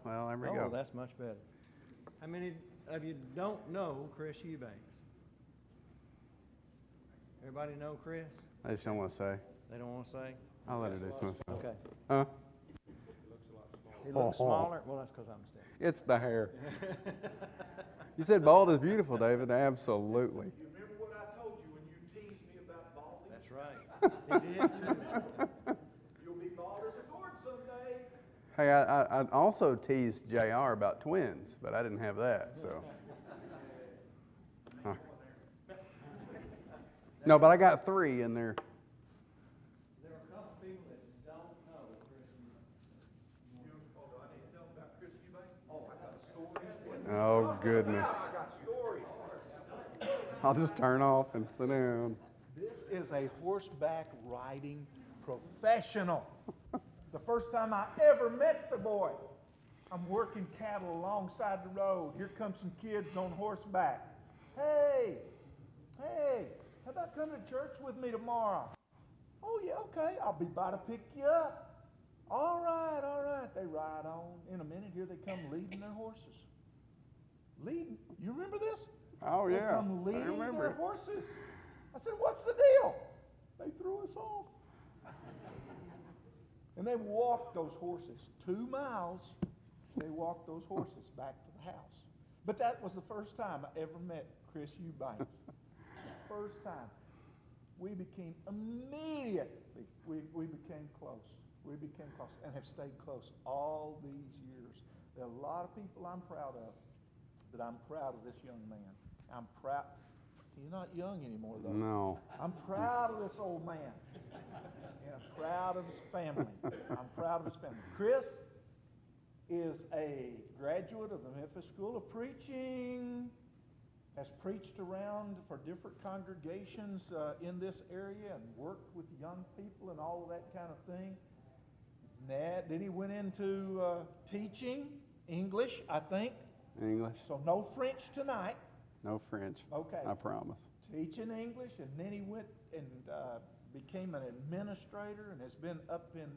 well, there we Oh, go. that's much better. How many of you don't know Chris Eubanks? Everybody know Chris? I just don't want to say. They don't want to say? I'll let her do some stuff. Okay. Huh? He looks smaller? Well, that's because I'm standing. It's the hair. You said bald is beautiful, David. Absolutely. You remember what I told you when you teased me about balding? That's right. He did too. You'll be bald as a gourd someday. Hey, I also teased JR about twins, but I didn't have that, so. Huh. No, but I got 3 in there. There are a couple people that don't know Chris Eubanks. Oh, do I need to tell them about Chris Eubanks? Oh, I got stories. Oh, goodness. I got stories. I'll just turn off and sit down. This is a horseback riding professional. The first time I ever met the boy, I'm working cattle alongside the road. Here come some kids on horseback. Hey, how about coming to church with me tomorrow? Oh, yeah, okay, I'll be by to pick you up. All right. They ride on. In a minute, here they come leading their horses. Leading? You remember this? Oh, They yeah. come I leading their remember. horses. I said, what's the deal? They threw us off. And they walked those horses 2 miles. They walked those horses back to the house. But that was the first time I ever met Chris Eubanks. The first time. We became immediately, we became close. We became close and have stayed close all these years. There are a lot of people I'm proud of, but I'm proud of this young man. I'm proud. He's not young anymore, though. No. I'm proud of this old man. And I'm proud of his family. I'm proud of his family. Chris is a graduate of the Memphis School of Preaching, has preached around for different congregations in this area and worked with young people and all of that kind of thing. Then he went into teaching English, I think. English? So no French tonight. No French. Okay. I promise. Teaching English, and then he went and became an administrator and has been up in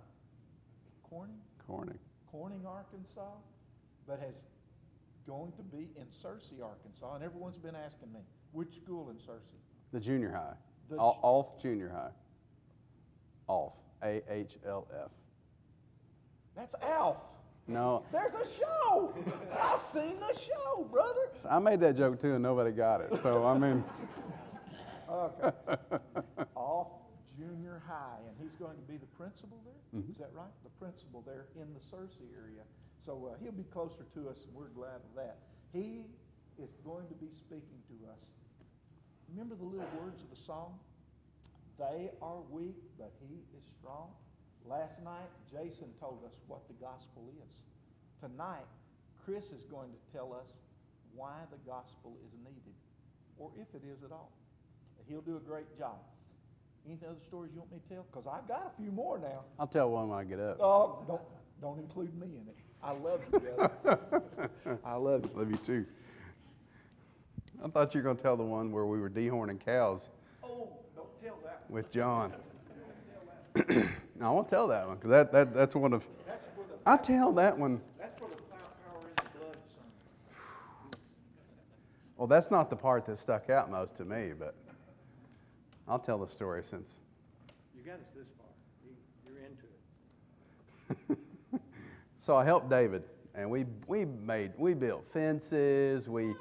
Corning, Arkansas, but has going to be in Searcy, Arkansas. And everyone's been asking me, which school in Searcy? The junior high. The Alf Junior High. Alf. A-H-L-F. That's Alf. No. There's a show. I've seen the show, brother. I made that joke too and nobody got it. So, I mean. Okay. Alf Junior High, and he's going to be the principal there. Mhm. Is that right? The principal there in the Searcy area. So he'll be closer to us, and we're glad of that. He is going to be speaking to us. Remember the little words of the song? They are weak, but he is strong. Last night, Jason told us what the gospel is. Tonight, Chris is going to tell us why the gospel is needed, or if it is at all. He'll do a great job. Any other stories you want me to tell? Because I've got a few more now. I'll tell one when I get up. Oh, don't include me in it. I love you, brother. I love you. Love you too. I thought you were going to tell the one where we were dehorning cows Oh, don't tell that one. with John. No, I won't tell that one because that's one of. That's for the I'll tell that one. That's for the power in the blood, son. Well, that's not the part that stuck out most to me, but I'll tell the story since. You got us this far. You're into it. So I helped David, and we built fences. We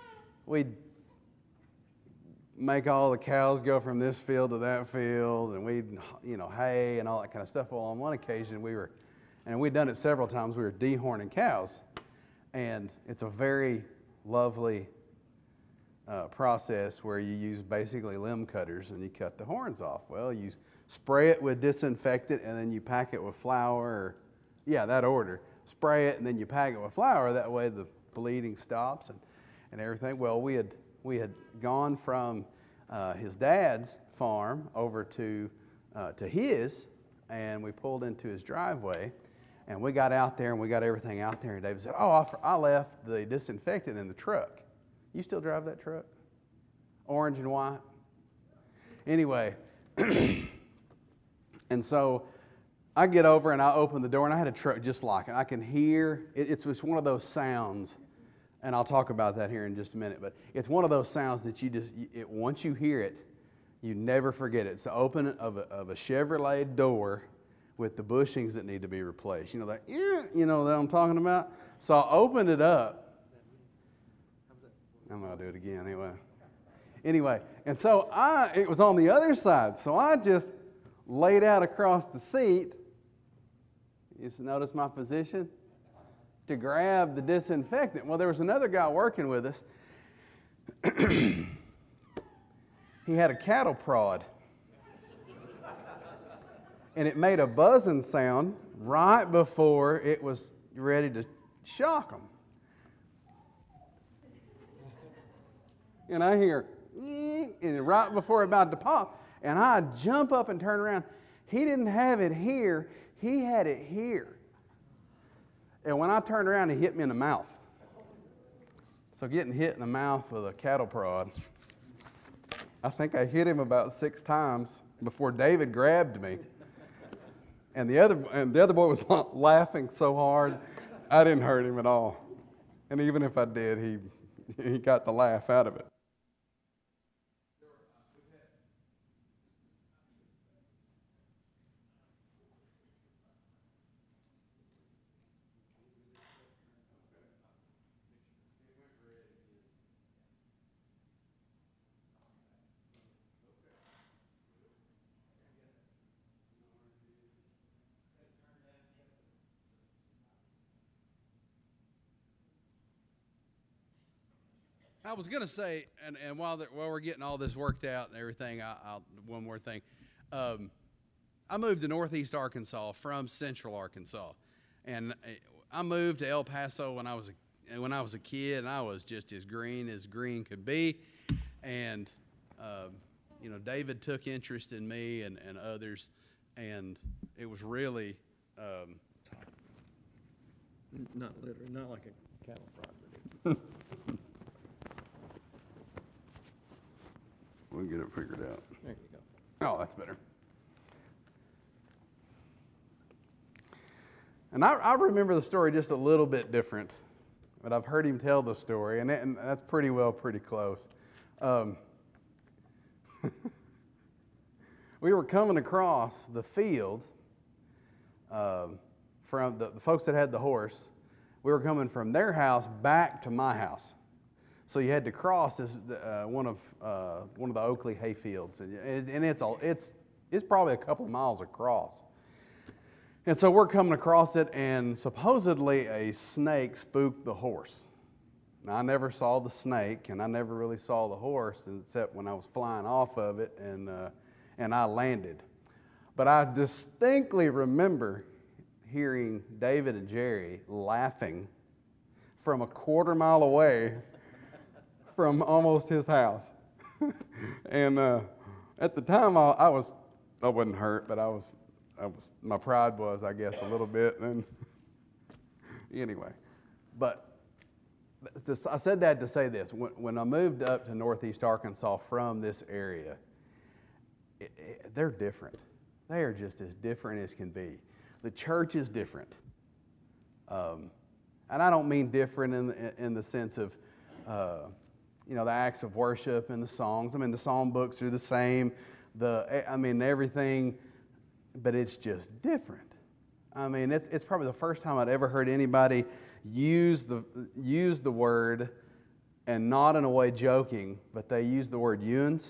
make all the cows go from this field to that field, and we'd hay and all that kind of stuff. Well, on one occasion we'd done it several times. We were dehorning cows, and it's a very lovely process where you use basically limb cutters and you cut the horns off. Well, you spray it with disinfectant and then you pack it with flour. That order. Spray it and then you pack it with flour. That way the bleeding stops and everything. Well, we had gone from his dad's farm over to his, and we pulled into his driveway, and we got out there and we got everything out there. And David said, "Oh, I left the disinfectant in the truck." You still drive that truck? Orange and white? Anyway, and so I get over and I open the door, and I had a truck just like it. I can hear, it's one of those sounds, and I'll talk about that here in just a minute, but it's one of those sounds that once you hear it, you never forget it. It's the opening of a Chevrolet door with the bushings that need to be replaced. You know that, you know that I'm talking about? So I opened it up. I'm going to do it again anyway. And so it was on the other side, so I just laid out across the seat. You notice my position? To grab the disinfectant. Well, there was another guy working with us. He had a cattle prod. And it made a buzzing sound right before it was ready to shock them. And I hear, and right before it about to pop, and I jump up and turn around. He didn't have it here. He had it here. And when I turned around, he hit me in the mouth. So getting hit in the mouth with a cattle prod, I think I hit him about 6 times before David grabbed me. And the other boy was laughing so hard, I didn't hurt him at all. And even if I did, he got the laugh out of it. I was going to say, and while we're getting all this worked out and everything, one more thing. I moved to Northeast Arkansas from Central Arkansas, and I moved to El Paso when I was a kid, and I was just as green could be. And David took interest in me and others, and it was really Not literally, not like a cattle prod. We'll get it figured out. There you go. Oh, that's better. And I remember the story just a little bit different, but I've heard him tell the story, and that's pretty close. We were coming across the field from the folks that had the horse. We were coming from their house back to my house. So you had to cross this one of the Oakley hay fields, and it's probably a couple of miles across. And so we're coming across it, and supposedly a snake spooked the horse. Now, I never saw the snake, and I never really saw the horse except when I was flying off of it, and I landed. But I distinctly remember hearing David and Jerry laughing from a quarter mile away from almost his house. And at the time, I wasn't hurt, but my pride was, I guess, a little bit. And anyway, but I said that to say this. When I moved up to Northeast Arkansas from this area, they're different. They are just as different as can be. The church is different. And I don't mean different in the sense of, the acts of worship and the songs. I mean, the psalm books are the same. Everything, but it's just different. I mean, it's probably the first time I'd ever heard anybody use the word, and not in a way joking, but they use the word yuns.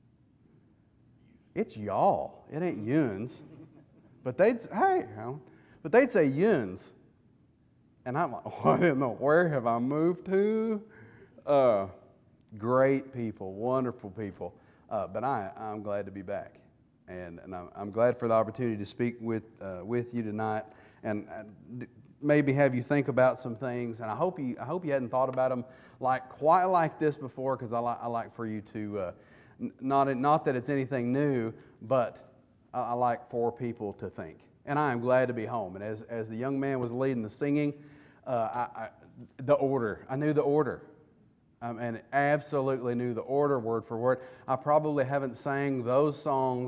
It's y'all. It ain't yuns. But they'd say yuns. And I'm like, what in the where have I moved to? Great people, wonderful people. But I'm glad to be back. And I'm glad for the opportunity to speak with you tonight, and maybe have you think about some things. And I hope you hadn't thought about them quite like this before, because I like for you to not that it's anything new, but I like for people to think. And I am glad to be home. And as the young man was leading the singing, the order, I knew the order. And absolutely knew the order word for word. I probably haven't sang those songs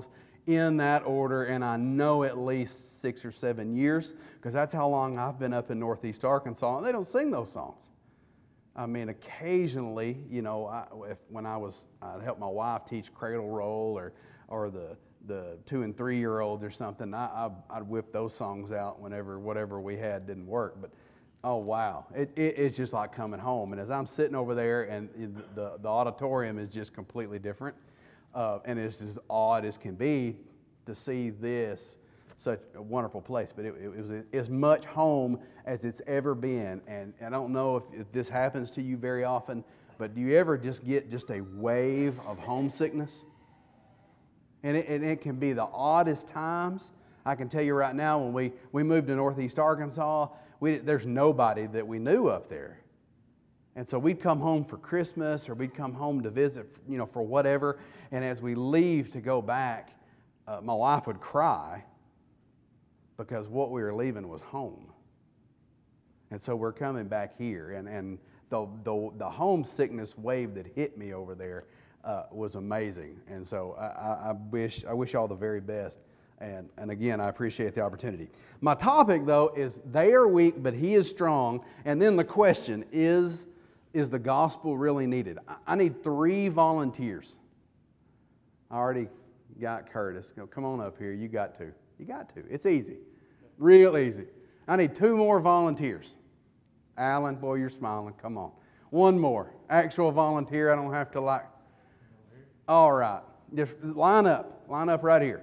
in that order, and I know at least 6 or 7 years, because that's how long I've been up in Northeast Arkansas, and they don't sing those songs. I mean, occasionally, you know, I'd help my wife teach cradle roll or the 2 and 3 year olds or something. I'd whip those songs out whenever whatever we had didn't work. But oh wow, it's just like coming home. And as I'm sitting over there, and the auditorium is just completely different, and it's as odd as can be to see this. Such a wonderful place, but it was as much home as it's ever been. And I don't know if this happens to you very often, but do you ever just get just a wave of homesickness? And it can be the oddest times. I can tell you right now, when we moved to Northeast Arkansas, there's nobody that we knew up there. And so we'd come home for Christmas, or we'd come home to visit, you know, for whatever. And as we leave to go back, my wife would cry, because what we were leaving was home. And so we're coming back here, and the homesickness wave that hit me over there was amazing. And so I wish all the very best. And again, I appreciate the opportunity. My topic, though, is they are weak, but he is strong. And then the question is the gospel really needed? I need 3 volunteers. I already got Curtis. Come on up here. You got to. You got to. It's easy. Real easy. I need 2 more volunteers. Alan, boy, you're smiling. Come on. 1 more. Actual volunteer. I don't have to like. All right. Just line up. Line up right here.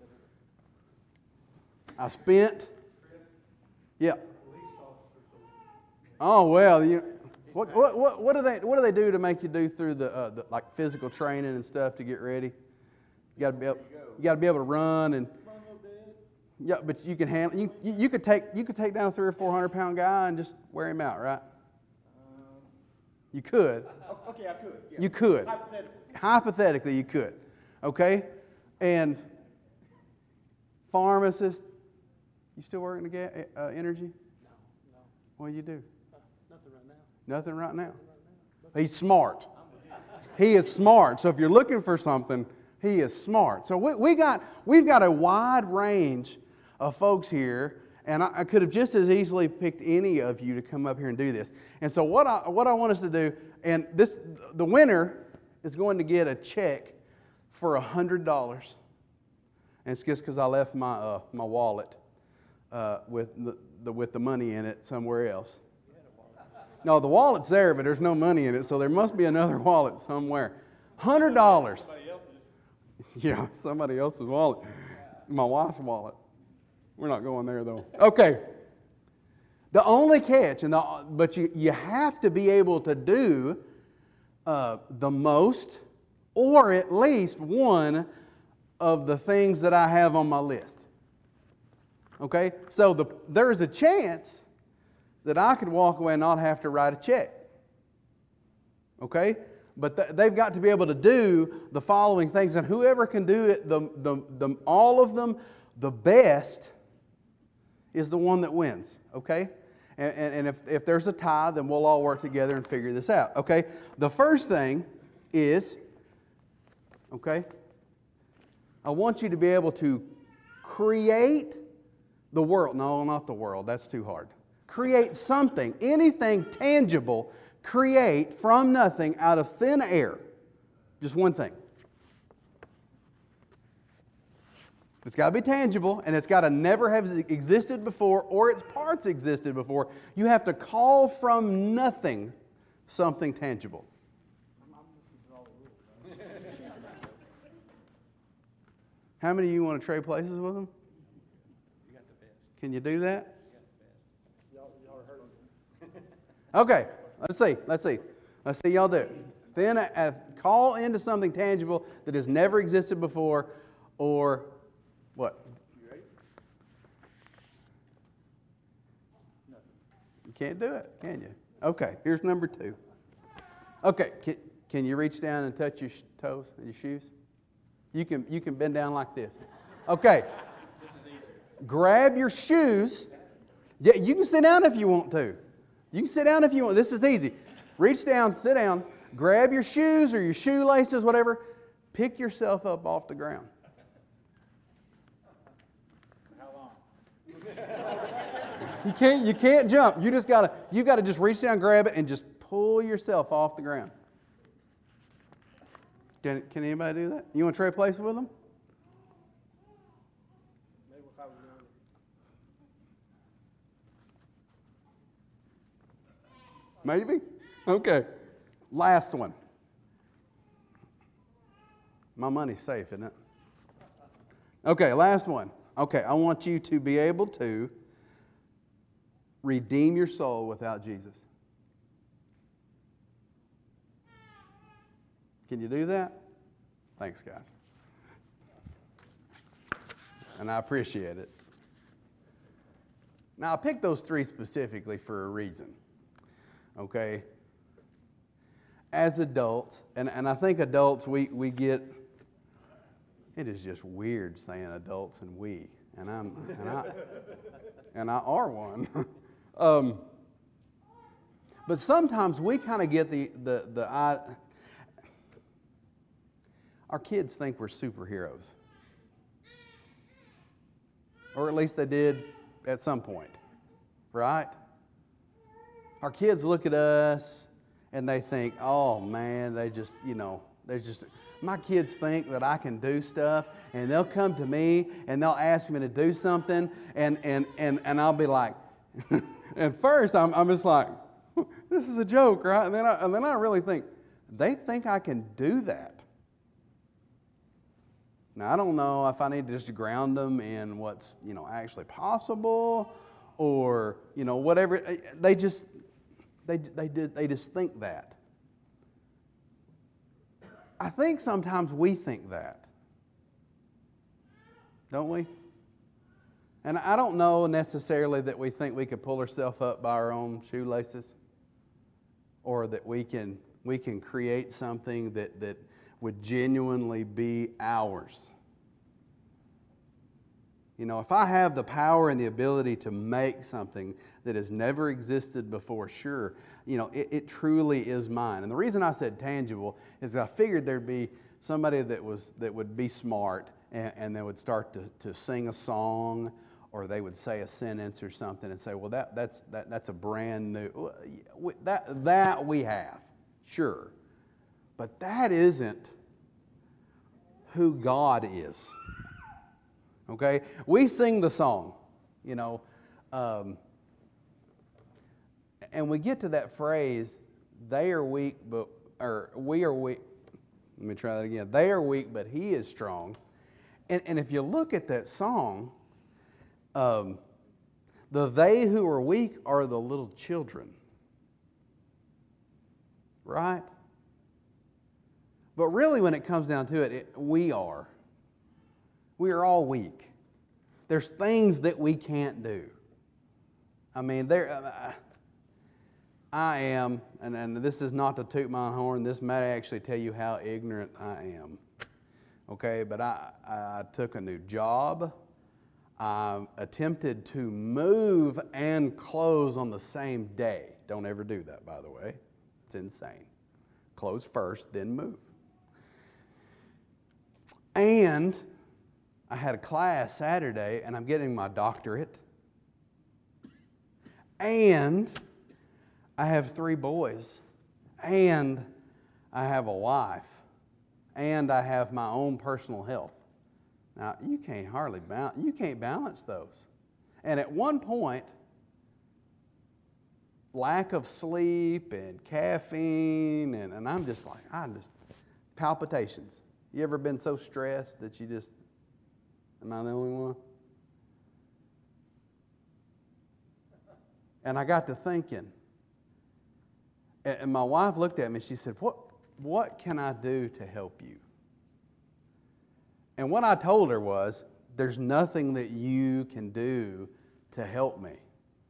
I spent. Yep. Oh well. What do they do to make you do through the like physical training and stuff to get ready? You got to be able to run and. Yeah, but you can handle. You could take down a 300 or 400 pound guy and just wear him out, right? You could. Okay, I could. Yeah. You could. Hypothetically, you could. Okay, and pharmacist. You still working to Energy? No. What do you do? Nothing right now. Nothing right now. He's smart. He is smart. So if you're looking for something, he is smart. So we've got a wide range of folks here, and I could have just as easily picked any of you to come up here and do this. And so what I want us to do, and the winner is going to get a check for $100, and it's just because I left my wallet with the money in it somewhere else. No, the wallet's there, but there's no money in it, so there must be another wallet somewhere. $100. Yeah, somebody else's wallet. My wife's wallet. We're not going there, though. Okay. The only catch, but you have to be able to do the most, or at least one of the things that I have on my list. Okay? So there's a chance that I could walk away and not have to write a check. Okay? But they've got to be able to do the following things, and whoever can do it, all of them, the best, is the one that wins. Okay, and if there's a tie, then we'll all work together and figure this out. Okay, the first thing is, okay, I want you to be able to create the world. No, not the world. That's too hard. Create something, anything tangible. Create from nothing out of thin air. Just one thing. It's got to be tangible, and it's got to never have existed before, or its parts existed before. You have to call from nothing something tangible. How many of you want to trade places with them? You got the best. Can you do that? You got the best. Y'all heard me. Okay. Let's see y'all do it. Then call into something tangible that has never existed before, or what? You ready? Nothing. You can't do it, can you? Okay, here's number 2. Okay, can you reach down and touch your toes and your shoes? You can bend down like this. Okay. This is easy. Grab your shoes. Yeah, you can sit down if you want to. You can sit down if you want. This is easy. Reach down, sit down, grab your shoes or your shoelaces, whatever. Pick yourself up off the ground. You can't jump. You gotta just reach down, grab it, and just pull yourself off the ground. Can anybody do that? You want to trade places with them? Maybe if I was young. Maybe? Okay. Last one. My money's safe, isn't it? Okay, last one. Okay, I want you to be able to redeem your soul without Jesus. Can you do that? Thanks, guys. And I appreciate it. Now, I picked those three specifically for a reason. Okay? As adults, and I think adults, we get, it is just weird saying adults and we, and I are one. But sometimes we kind of get our kids think we're superheroes. Or at least they did at some point, right? Our kids look at us and they think, oh man, my kids think that I can do stuff, and they'll come to me and they'll ask me to do something, and I'll be like, at first I'm just like, this is a joke, right? And then I really think, they think I can do that. Now, I don't know if I need to just ground them in what's, actually possible, or, whatever. They just think that. I think sometimes we think that. Don't we? And I don't know necessarily that we think we could pull ourselves up by our own shoelaces, or that we can create something that would genuinely be ours. If I have the power and the ability to make something that has never existed before, sure, it truly is mine. And the reason I said tangible is I figured there'd be somebody that would be smart and they would start to sing a song, or they would say a sentence or something and say, well, that's a brand new, that we have, sure. But that isn't who God is. Okay? We sing the song, and we get to that phrase, they are weak, or we are weak. Let me try that again. They are weak, but He is strong. And if you look at that song, the they who are weak are the little children. Right? But really, when it comes down to it, we are. We are all weak. There's things that we can't do. I mean, I am, and this is not to toot my horn, this might actually tell you how ignorant I am. Okay, but I took a new job. I attempted to move and close on the same day. Don't ever do that, by the way. It's insane. Close first, then move. And I had a class Saturday, and I'm getting my doctorate. And I have 3 boys. And I have a wife. And I have my own personal health. Now, you can't balance those. And at one point, lack of sleep and caffeine, and I'm just palpitations. You ever been so stressed that you just, am I the only one? And I got to thinking, and my wife looked at me, she said, what can I do to help you? And what I told her was, there's nothing that you can do to help me.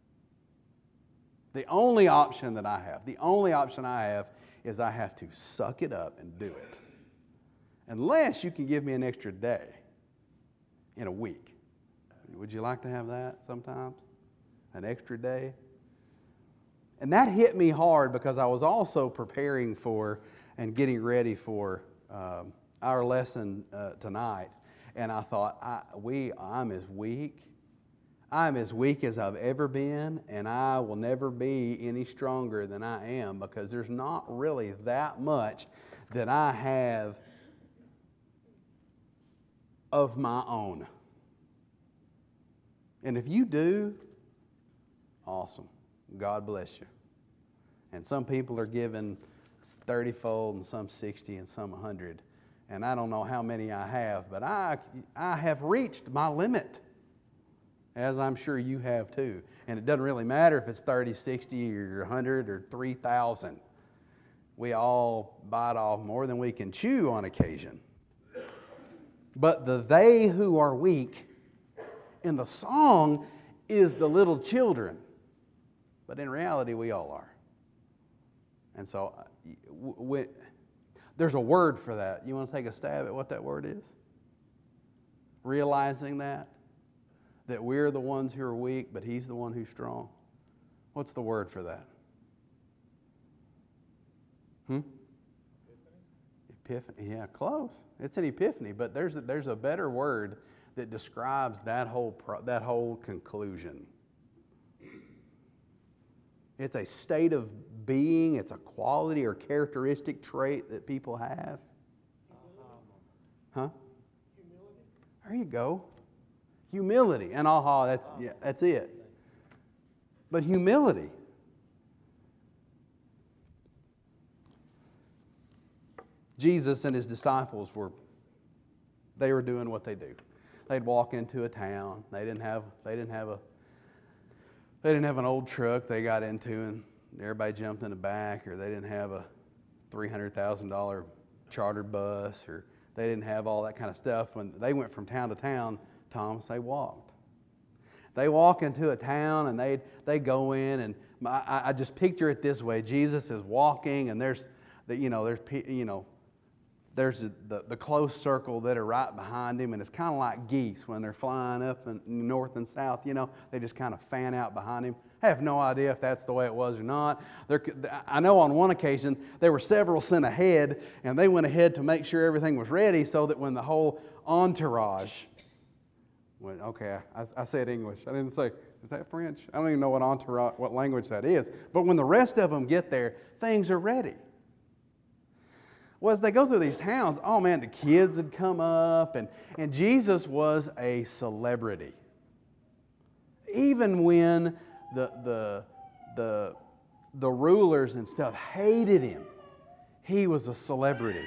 The only option I have is I have to suck it up and do it. Unless you can give me an extra day in a week. Would you like to have that sometimes? An extra day? And that hit me hard because I was also preparing for and getting ready for our lesson tonight. And I thought, I'm as weak. I'm as weak as I've ever been, and I will never be any stronger than I am, because there's not really that much that I have of my own. And if you do, awesome. God bless you. And some people are given 30-fold, and some 60, and some 100. And I don't know how many I have, but I have reached my limit, as I'm sure you have too. And it doesn't really matter if it's 30, 60, or 100, or 3,000. We all bite off more than we can chew on occasion. But the they who are weak in the song is the little children. But in reality, we all are. And so there's a word for that. You want to take a stab at what that word is? Realizing that we're the ones who are weak, but He's the one who's strong. What's the word for that? Epiphany. Yeah, close. It's an epiphany, but there's a better word that describes that whole conclusion. It's a state of being. It's a quality or characteristic trait that people have. Huh? Humility. There you go. Humility. And that's it. But humility. Jesus and His disciples were doing what they do. They'd walk into a town. They didn't have an old truck they got into and everybody jumped in the back, or they didn't have a $300,000 chartered bus, or they didn't have all that kind of stuff. When they went from town to town, Thomas, they walked. They walk into a town and they go in, and I just picture it this way: Jesus is walking, and there's the close circle that are right behind Him, and it's kind of like geese when they're flying up in north and south. They just kind of fan out behind Him. I have no idea if that's the way it was or not. I know on one occasion there were several sent ahead, and they went ahead to make sure everything was ready, so that when the whole entourage went, okay, I said English. I didn't say, is that French? I don't even know what language that is. But when the rest of them get there, things are ready. Well, as they go through these towns, oh man, the kids had come up, and Jesus was a celebrity. Even when the rulers and stuff hated Him, He was a celebrity.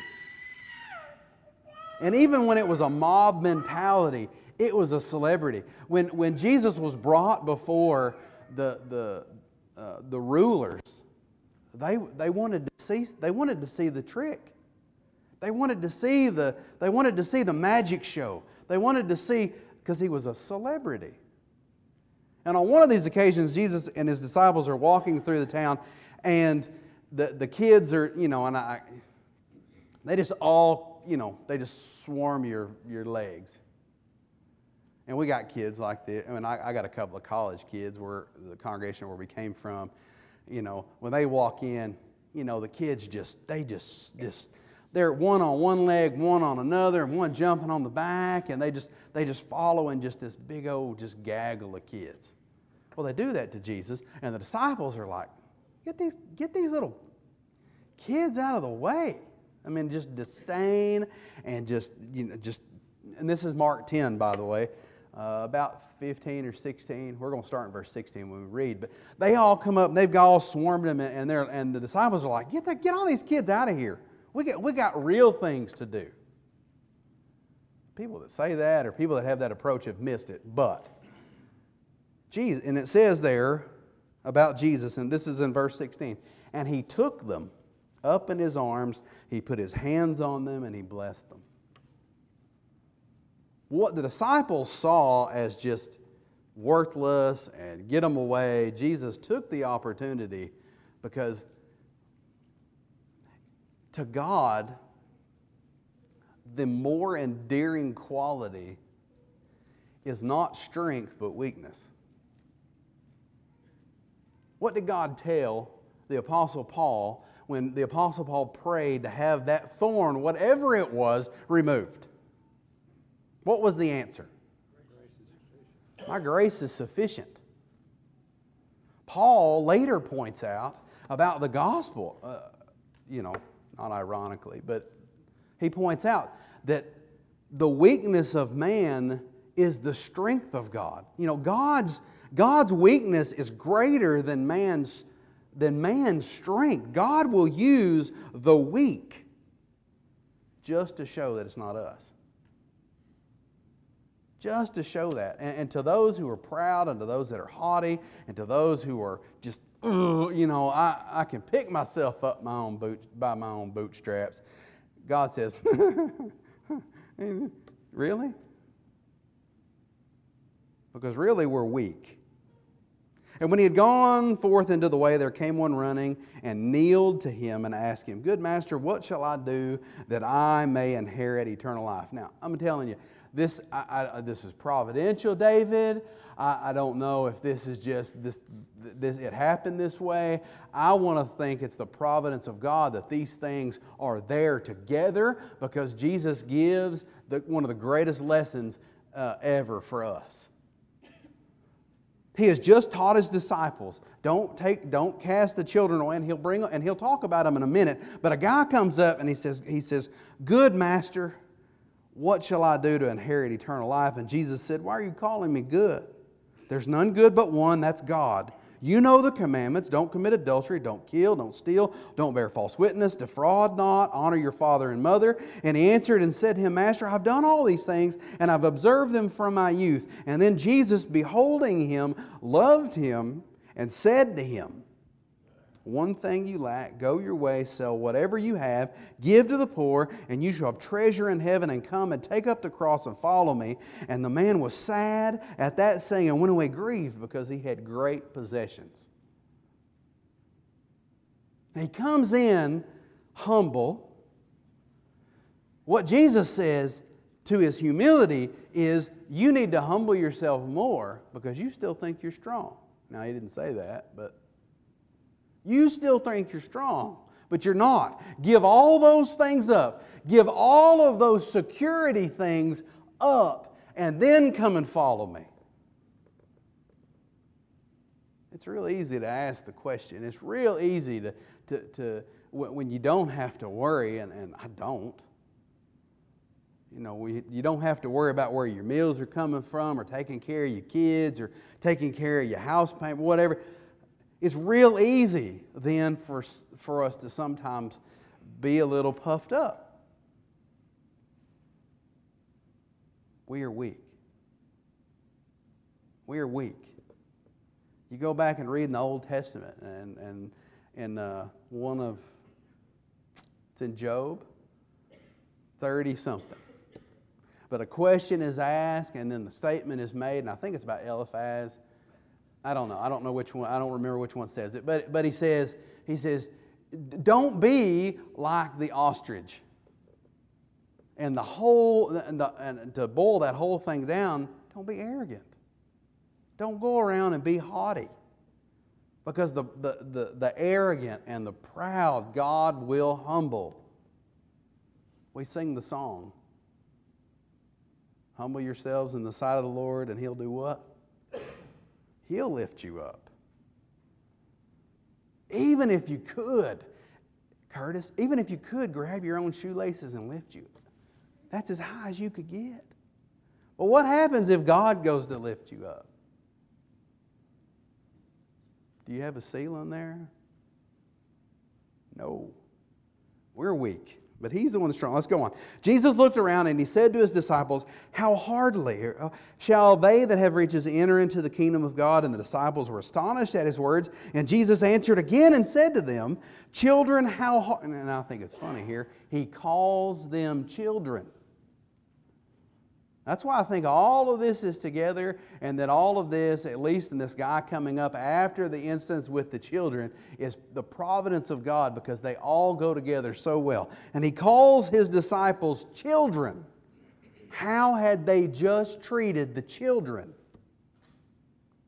And even when it was a mob mentality, it was a celebrity. When Jesus was brought before the rulers, they wanted to see the trick. They wanted to see the magic show. They wanted to see, because He was a celebrity. And on one of these occasions, Jesus and His disciples are walking through the town, and the kids are, they just swarm your legs. And we got kids like this. I got a couple of college kids where the congregation where we came from. When they walk in, the kids they're one on one leg, one on another, and one jumping on the back, and they just follow in just this big old just gaggle of kids. Well, they do that to Jesus, and the disciples are like, get these little kids out of the way. Just disdain and and this is Mark 10, by the way, about 15 or 16. We're going to start in verse 16 when we read. But they all come up, and they've all swarmed Him, and the disciples are like, get all these kids out of here. We got real things to do. People that say that, or people that have that approach, have missed it. But Jesus, and it says there about Jesus, and this is in verse 16, and He took them up in His arms, He put His hands on them, and He blessed them. What the disciples saw as just worthless and get them away, Jesus took the opportunity, because to God, the more endearing quality is not strength but weakness. What did God tell the Apostle Paul when the Apostle Paul prayed to have that thorn, whatever it was, removed? What was the answer? My grace is sufficient. Paul later points out about the gospel, not ironically, but he points out that the weakness of man is the strength of God. God's weakness is greater than man's strength. God will use the weak just to show that it's not us. Just to show that. And to those who are proud, and to those that are haughty, and to those who are just, I can pick myself up by my own bootstraps. God says, really? Because really we're weak. And when he had gone forth into the way, there came one running and kneeled to him and asked him, Good master, what shall I do that I may inherit eternal life? Now, I'm telling you, this is providential, David. I don't know if this is just it happened this way. I want to think it's the providence of God that these things are there together, because Jesus gives one of the greatest lessons ever for us. He has just taught his disciples, don't cast the children away, and he'll talk about them in a minute. But a guy comes up and he says, Good master, what shall I do to inherit eternal life? And Jesus said, Why are you calling me good? There's none good but one, that's God. You know the commandments. Don't commit adultery, don't kill, don't steal, don't bear false witness, defraud not, honor your father and mother. And he answered and said to him, Master, I've done all these things, and I've observed them from my youth. And then Jesus, beholding him, loved him, and said to him, One thing you lack, go your way, sell whatever you have, give to the poor, and you shall have treasure in heaven, and come and take up the cross and follow me. And the man was sad at that saying and went away grieved, because he had great possessions. And he comes in humble. What Jesus says to his humility is, you need to humble yourself more, because you still think you're strong. Now, he didn't say that, but you still think you're strong, but you're not. Give all those things up. Give all of those security things up, and then come and follow me. It's real easy to ask the question. It's real easy to when you don't have to worry, and I don't. You don't have to worry about where your meals are coming from, or taking care of your kids, or taking care of your house payment, whatever. It's real easy then for us to sometimes be a little puffed up. We are weak. We are weak. You go back and read in the Old Testament, and it's in Job, 30-something. But a question is asked, and then the statement is made, and I think it's about Eliphaz. I don't know. I don't know which one. I don't remember which one says it. But he says, don't be like the ostrich. And and to boil that whole thing down, don't be arrogant. Don't go around and be haughty. Because the arrogant and the proud, God will humble. We sing the song, humble yourselves in the sight of the Lord, and He'll do what? He'll lift you up. Even if you could, Curtis, even if you could grab your own shoelaces and lift you, that's as high as you could get. Well, what happens if God goes to lift you up? Do you have a ceiling there? No. We're weak, but He's the one that's strong. Let's go on. Jesus looked around and He said to His disciples, how hardly shall they that have riches enter into the kingdom of God? And the disciples were astonished at His words. And Jesus answered again and said to them, children, how hard... And I think it's funny here. He calls them children. That's why I think all of this is together, and that all of this, at least in this guy coming up after the instance with the children, is the providence of God, because they all go together so well. And He calls His disciples children. How had they just treated the children?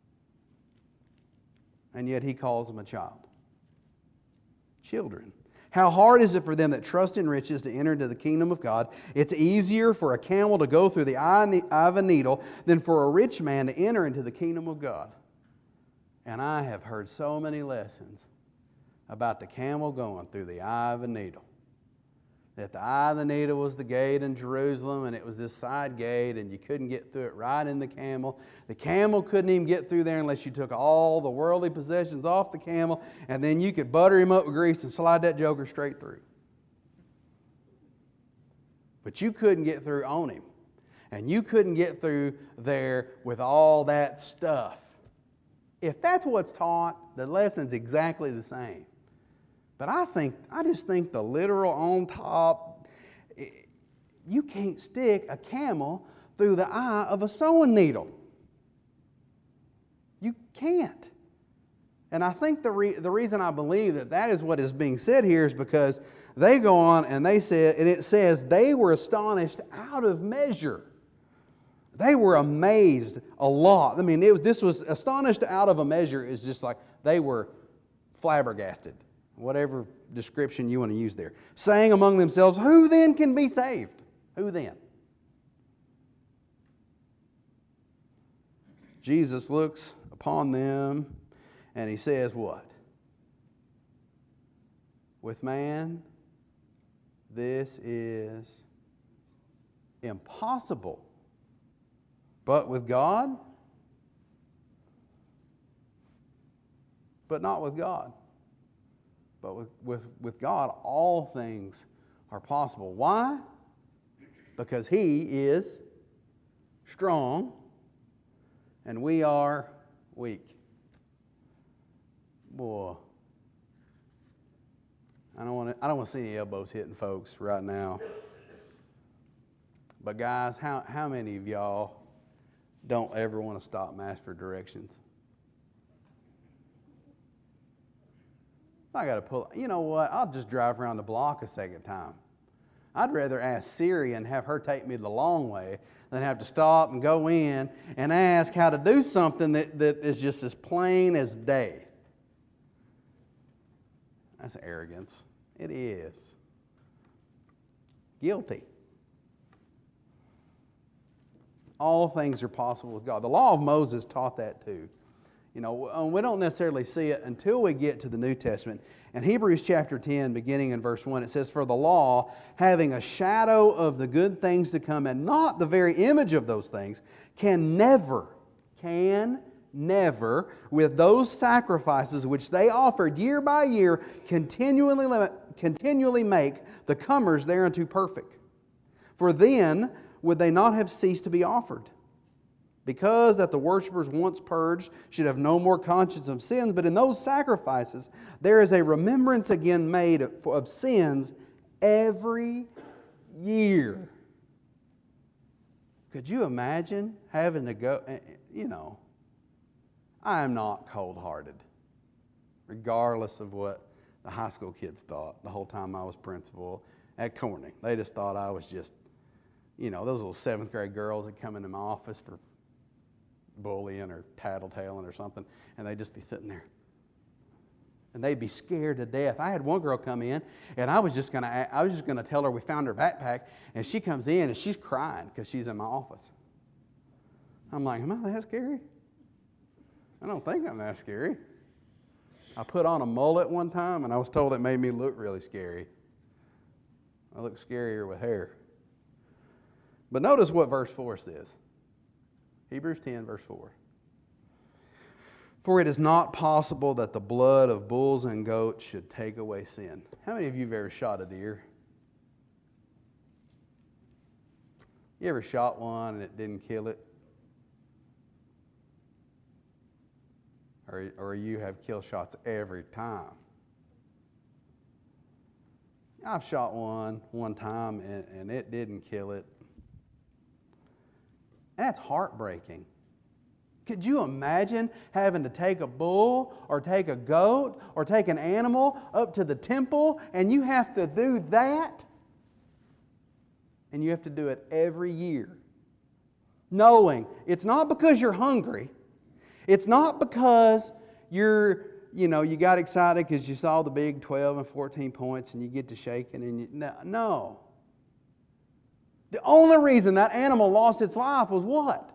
And yet He calls them a child. Children. How hard is it for them that trust in riches to enter into the kingdom of God? It's easier for a camel to go through the eye of a needle than for a rich man to enter into the kingdom of God. And I have heard so many lessons about the camel going through the eye of a needle. That the eye of the needle was the gate in Jerusalem, and it was this side gate, and you couldn't get through it right in the camel. The camel couldn't even get through there unless you took all the worldly possessions off the camel, and then you could butter him up with grease and slide that joker straight through. But you couldn't get through on him, and you couldn't get through there with all that stuff. If that's what's taught, the lesson's exactly the same. But I just think the literal on top, you can't stick a camel through the eye of a sewing needle. You can't. And I think the reason I believe that is what is being said here is because they go on and they said, and it says they were astonished out of measure. They were amazed a lot. I mean, this was astonished out of a measure is just like they were flabbergasted. Whatever description you want to use there. Saying among themselves, who then can be saved? Who then? Jesus looks upon them and He says what? With man, this is impossible. But with God? But not with God. But with God, all things are possible. Why? Because He is strong and we are weak. Boy, I don't want to see any elbows hitting folks right now. But guys, how many of y'all don't ever want to stop and ask for directions? I got to pull, you know what, I'll just drive around the block a second time. I'd rather ask Siri and have her take me the long way than have to stop and go in and ask how to do something that is just as plain as day. That's arrogance. It is. Guilty. All things are possible with God. The law of Moses taught that too. You know, we don't necessarily see it until we get to the New Testament. In Hebrews chapter 10, beginning in verse 1, it says, for the law, having a shadow of the good things to come and not the very image of those things, can never, with those sacrifices which they offered year by year, continually make the comers thereunto perfect. For then would they not have ceased to be offered. Because that the worshippers once purged should have no more conscience of sins, but in those sacrifices there is a remembrance again made of sins every year. Could you imagine having to go, you know, I am not cold-hearted, regardless of what the high school kids thought the whole time I was principal at Corning. They just thought I was just, you know, those little 7th grade girls that come into my office for bullying or tattletaling or something, and they'd just be sitting there. And they'd be scared to death. I had one girl come in, and I was just gonna tell her we found her backpack, and she comes in and she's crying because she's in my office. I'm like, am I that scary? I don't think I'm that scary. I put on a mullet one time, and I was told it made me look really scary. I look scarier with hair. But notice what verse 4 says. Hebrews 10, verse 4. For it is not possible that the blood of bulls and goats should take away sin. How many of you have ever shot a deer? You ever shot one and it didn't kill it? Or you have kill shots every time? I've shot one time and it didn't kill it. And that's heartbreaking. Could you imagine having to take a bull or take a goat or take an animal up to the temple and you have to do that? And you have to do it every year. Knowing it's not because you're hungry. It's not because you're you got excited because you saw the big 12 and 14 points and you get to shaking and no. The only reason that animal lost its life was what?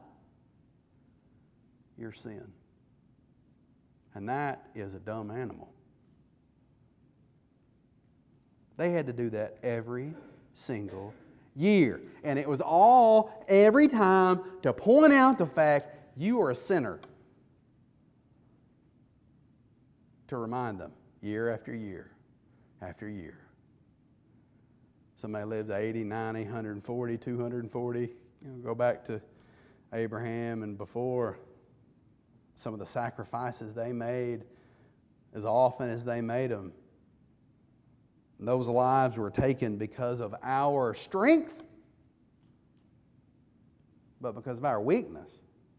Your sin. And that is a dumb animal. They had to do that every single year. And it was all, every time, to point out the fact you are a sinner. To remind them, year after year after year. Somebody lived 80, 90, 140, 240. Go back to Abraham and before. Some of the sacrifices they made, as often as they made them. And those lives were taken because of our strength, but because of our weakness.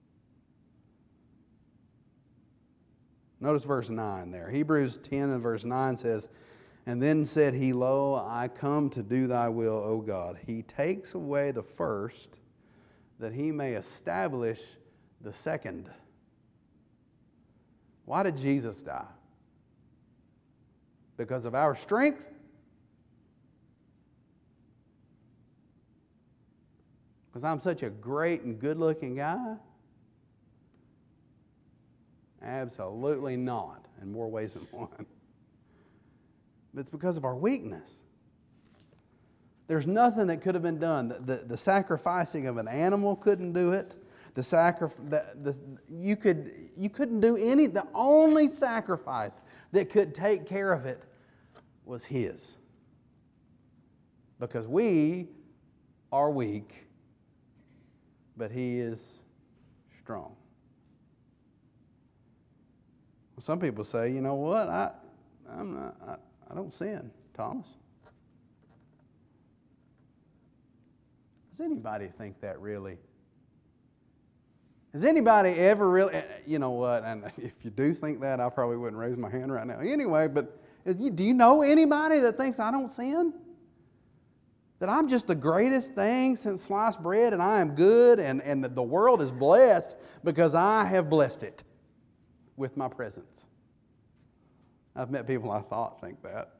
Notice verse 9 there. Hebrews 10 and verse 9 says, "And then said he, Lo, I come to do thy will, O God. He takes away the first, that he may establish the second." Why did Jesus die? Because of our strength? Because I'm such a great and good-looking guy? Absolutely not, in more ways than one. But it's because of our weakness. There's nothing that could have been done. The sacrificing of an animal couldn't do it. You couldn't do any. The only sacrifice that could take care of it was His. Because we are weak, but He is strong. Some people say, you know what, I don't sin, Thomas. Does anybody think that really? Has anybody ever really, you know what, and if you do think that, I probably wouldn't raise my hand right now. Anyway, but do you know anybody that thinks I don't sin? That I'm just the greatest thing since sliced bread and I am good and the world is blessed because I have blessed it with my presence. I've met people I thought think that.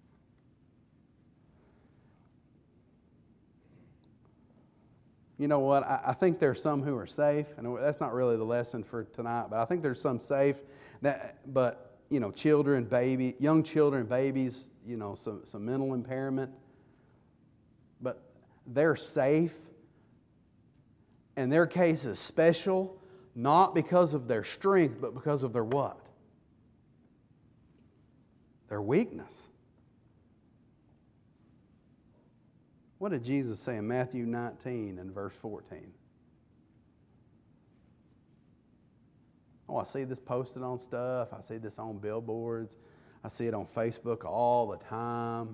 You know what? I think there's some who are safe, and that's not really the lesson for tonight, but I think there's some safe but young children, babies, some mental impairment, but they're safe, and their case is special, not because of their strength, but because of their what? Their weakness. What did Jesus say in Matthew 19 and verse 14? Oh, I see this posted on stuff. I see this on billboards. I see it on Facebook all the time.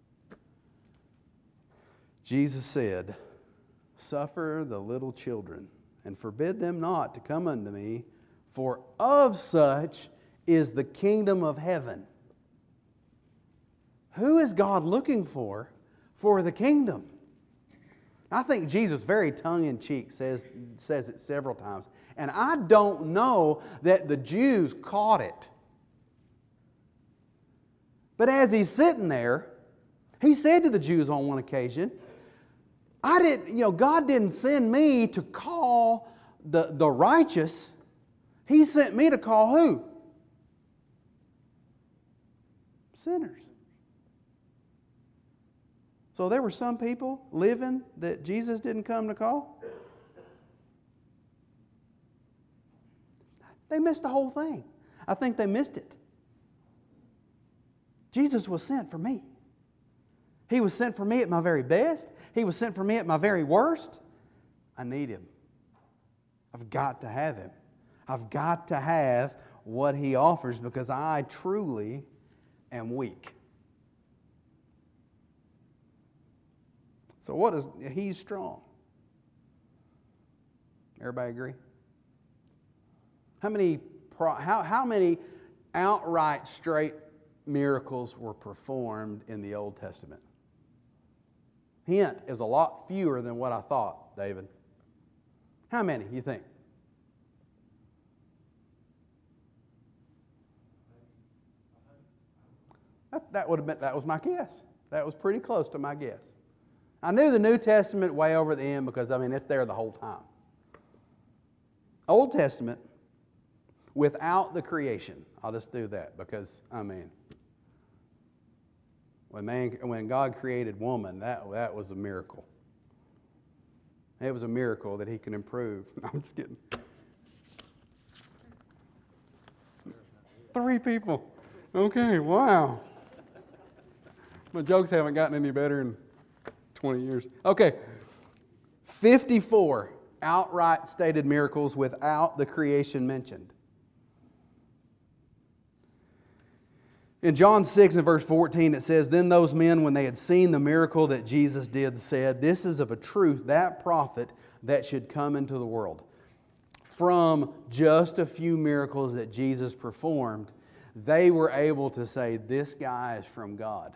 Jesus said, "Suffer the little children, and forbid them not to come unto me, for of such is the kingdom of heaven." Who is God looking for the kingdom? I think Jesus, very tongue-in-cheek, says it several times. And I don't know that the Jews caught it. But as He's sitting there, He said to the Jews on one occasion, God didn't send me to call the righteous. He sent me to call who? Sinners. So there were some people living that Jesus didn't come to call. They missed the whole thing. I think they missed it. Jesus was sent for me. He was sent for me at my very best. He was sent for me at my very worst. I need Him. I've got to have Him. I've got to have what He offers because I truly am weak. So He's strong. Everybody agree? How many outright straight miracles were performed in the Old Testament? Hint is a lot fewer than what I thought, David. How many, you think? that was my guess. That was pretty close to my guess. I knew the New Testament way over the end because, I mean, it's there the whole time. Old Testament, without the creation. I'll just do that because, I mean, when God created woman, that was a miracle. It was a miracle that He can improve. I'm just kidding. 3 people. Okay, wow. My jokes haven't gotten any better in 20 years. Okay, 54 outright stated miracles without the creation mentioned. In John 6 and verse 14 it says, "Then those men, when they had seen the miracle that Jesus did, said, 'This is of a truth that prophet that should come into the world.'" From just a few miracles that Jesus performed, they were able to say, "This guy is from God."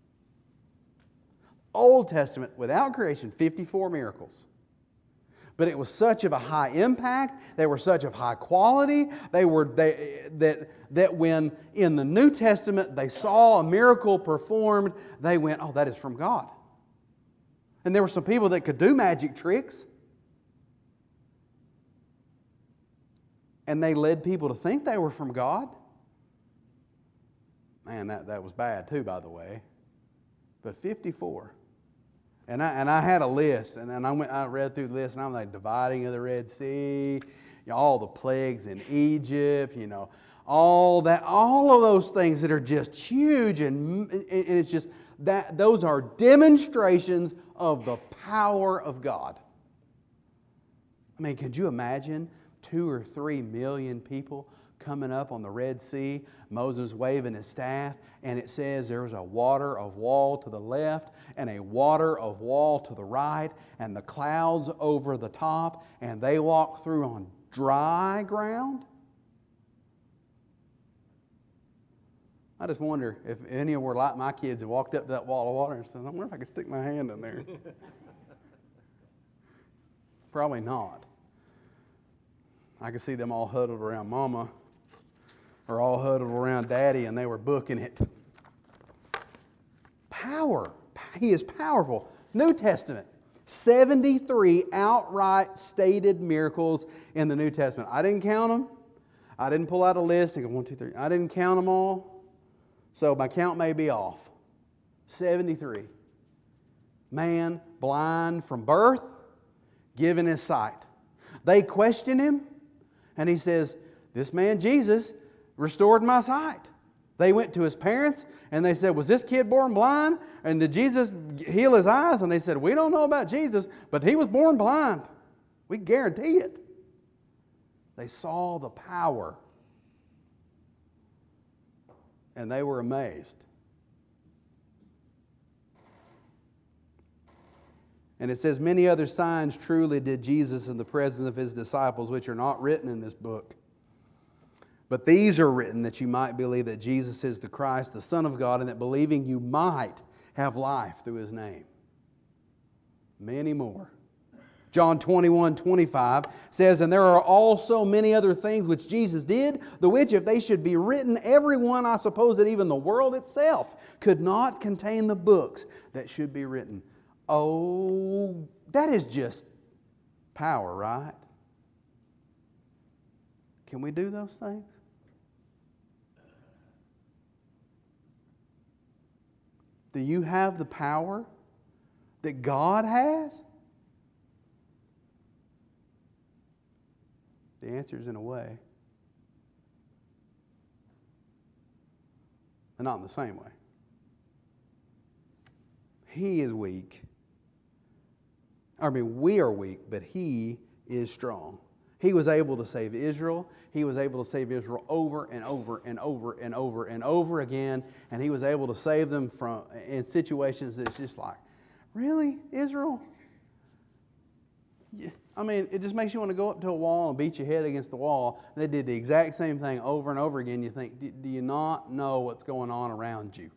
Old Testament, without creation, 54 miracles. But it was such of a high impact, they were such of high quality, that when in the New Testament they saw a miracle performed, they went, "Oh, that is from God." And there were some people that could do magic tricks. And they led people to think they were from God. Man, that was bad too, by the way. But 54. And I had a list, and I read through the list, and I'm like, dividing of the Red Sea, all the plagues in Egypt, all of those things that are just huge, and it's just that those are demonstrations of the power of God. I mean, could you imagine 2 or 3 million people coming up on the Red Sea, Moses waving his staff, and it says there was a water of wall to the left and a water of wall to the right, and the clouds over the top, and they walked through on dry ground? I just wonder if any were like my kids and walked up to that wall of water and said, "I wonder if I could stick my hand in there." Probably not. I could see them all huddled around Mama or all huddled around Daddy, and they were booking it. Power. He is powerful. New Testament, 73 outright stated miracles in the New Testament. I didn't count them. I didn't pull out a list and go 1, 2, 3. I didn't count them all, so my count may be off. 73. Man blind from birth, given his sight. They question him, and he says, "This man Jesus restored my sight." They went to his parents and they said, "Was this kid born blind? And did Jesus heal his eyes?" And they said, "We don't know about Jesus, but he was born blind. We guarantee it." They saw the power and they were amazed. And it says, "Many other signs truly did Jesus in the presence of his disciples, which are not written in this book. But these are written that you might believe that Jesus is the Christ, the Son of God, and that believing you might have life through his name." Many more. John 21:25 says, "And there are also many other things which Jesus did, the which if they should be written, every one, I suppose that even the world itself could not contain the books that should be written." Oh, that is just power, right? Can we do those things? Do you have the power that God has? The answer is in a way. And not in the same way. He is weak. We are weak, but He is strong. He was able to save Israel. He was able to save Israel over and over and over and over and over again. And He was able to save them in situations that's just like, really, Israel? It just makes you want to go up to a wall and beat your head against the wall. They did the exact same thing over and over again. You think, do you not know what's going on around you?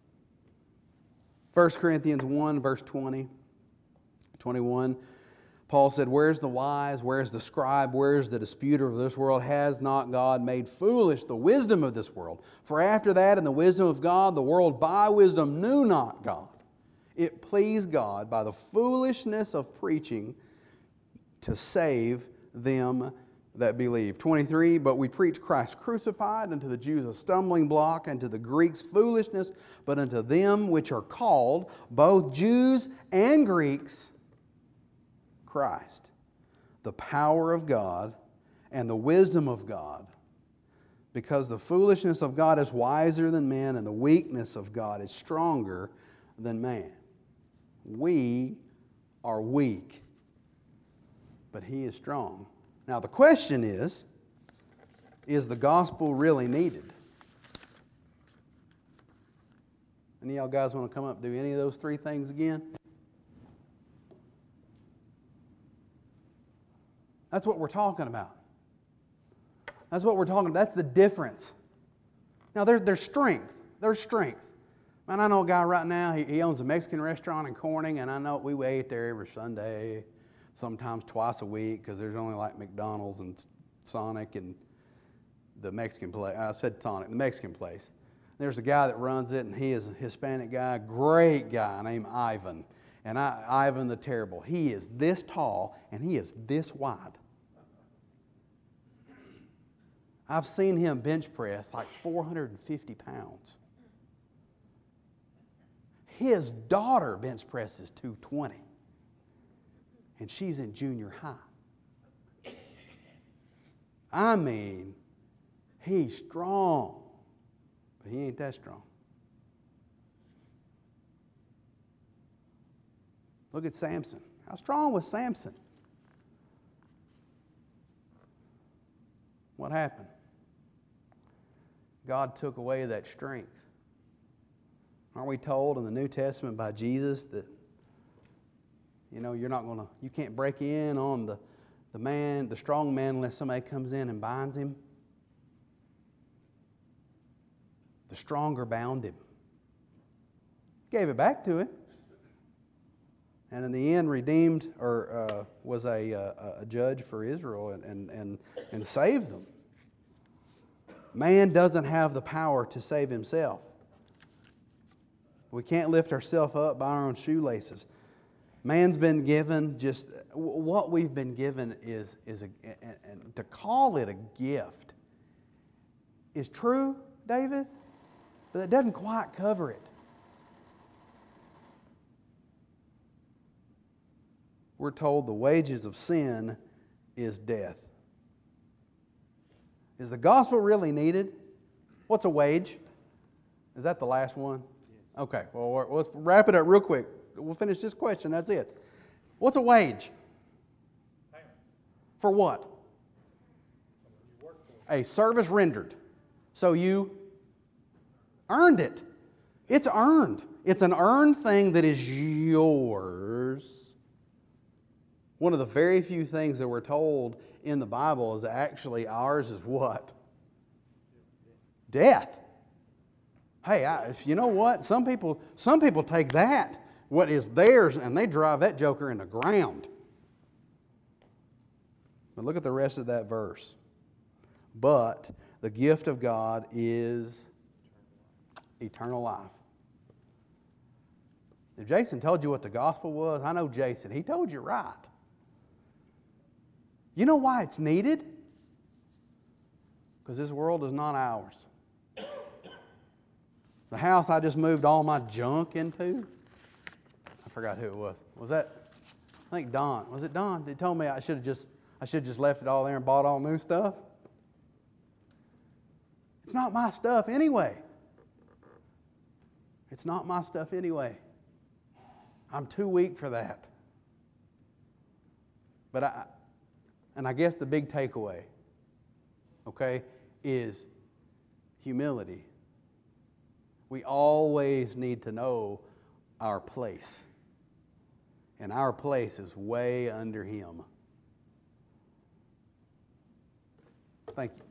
1 Corinthians 1, verse 20, 21. Paul said, where's the wise? Where's the scribe? Where's the disputer of this world? Has not God made foolish the wisdom of this world? For after that, in the wisdom of God, the world by wisdom knew not God. It pleased God by the foolishness of preaching to save them that believe. 23, but we preach Christ crucified, unto the Jews a stumbling block, and to the Greeks foolishness, but unto them which are called, both Jews and Greeks, Christ, the power of God and the wisdom of God, because the foolishness of God is wiser than men, and the weakness of God is stronger than man. We are weak, but He is strong. Now the question is the gospel really needed? Any of y'all guys want to come up and do any of those three things again? That's what we're talking about. That's what we're talking about. That's the difference. Now, there's strength. There's strength. Man, I know a guy right now, he owns a Mexican restaurant in Corning, and I know we ate there every Sunday, sometimes twice a week, because there's only like McDonald's and Sonic and the Mexican place. I said Sonic, the Mexican place. There's a guy that runs it, and he is a Hispanic guy, great guy named Ivan. And Ivan the Terrible. He is this tall, and he is this wide. I've seen him bench press like 450 pounds. His daughter bench presses 220. And she's in junior high. I mean, he's strong, but he ain't that strong. Look at Samson. How strong was Samson? What happened? God took away that strength. Aren't we told in the New Testament by Jesus that, you can't break in on the strong man unless somebody comes in and binds him? The stronger bound him. Gave it back to him. And in the end redeemed or was a judge for Israel and saved them. Man doesn't have the power to save himself. We can't lift ourselves up by our own shoelaces. Man's been given what we've been given is and to call it a gift is true, David, but it doesn't quite cover it. We're told the wages of sin is death. Is the gospel really needed? What's a wage? Is that the last one? Okay, well, let's wrap it up real quick. We'll finish this question, that's it. What's a wage? For what? A service rendered. So you earned it. It's earned. It's an earned thing that is yours. One of the very few things that we're told in the Bible is actually ours is what? Death. Hey, you know what? Some people take that, what is theirs, and they drive that joker in the ground. But look at the rest of that verse. But the gift of God is eternal life. If Jason told you what the gospel was, I know Jason, he told you right. You know why it's needed? Because this world is not ours. The house I just moved all my junk into, I forgot who it was. Was that, I think Don. Was it Don? They told me I should have just left it all there and bought all new stuff. It's not my stuff anyway. It's not my stuff anyway. I'm too weak for that. But I guess the big takeaway, okay, is humility. We always need to know our place. And our place is way under Him. Thank you.